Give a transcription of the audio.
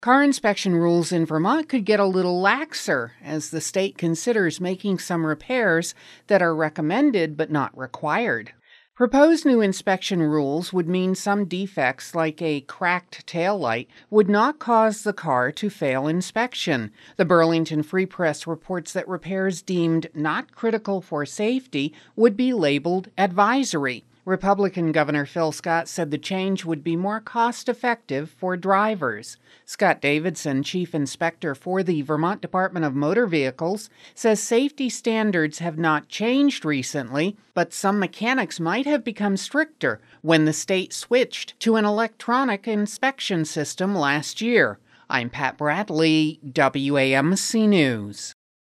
Car inspection rules in Vermont could get a little laxer as the state considers making some repairs that are recommended but not required. Proposed new inspection rules would mean some defects, like a cracked taillight, would not cause the car to fail inspection. The Burlington Free Press reports that repairs deemed not critical for safety would be labeled advisory. Republican Governor Phil Scott said the change would be more cost-effective for drivers. Scott Davidson, chief inspector for the Vermont Department of Motor Vehicles, says safety standards have not changed recently, but some mechanics might have become stricter when the state switched to an electronic inspection system last year. I'm Pat Bradley, WAMC News.